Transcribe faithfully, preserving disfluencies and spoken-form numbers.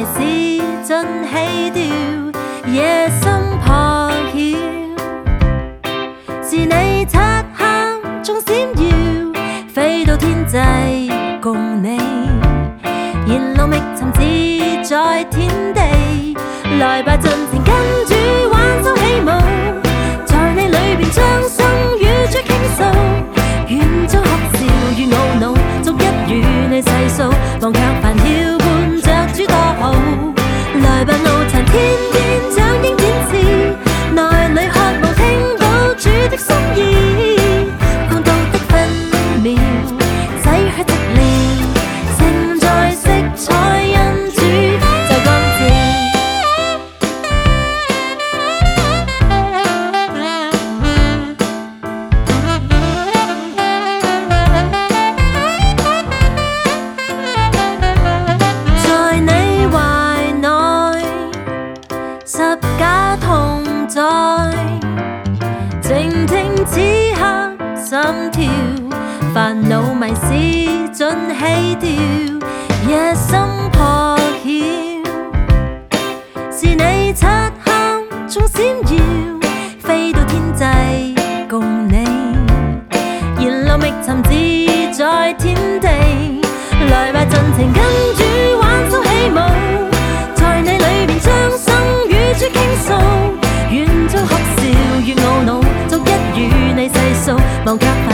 是盡棄掉，夜深破曉，是你漆黑中閃耀，飛到天際共你，沿路覓尋自在天地，來吧盡情跟主玩奏起舞，在你裏邊將心與主傾訴，願遭哭笑與懊惱，逐一與你細數，忘卻煩囂伴着主多好，來吧怒殘天邊掌鷹展翅，內裏渴望聽到主的心意，狂怒的分秒，洗去寂寥，盛載色彩因主在光照。在你懷內，十架同在，靜聽此刻心跳，煩惱迷思盡棄掉，夜深破曉，是你漆黑中閃耀，飛到天際共你，沿路覓尋自在天地，來吧盡情跟主玩奏起舞，在你裏邊將心與主傾訴，願遭哭笑與懊惱，逐一與你細數，忘卻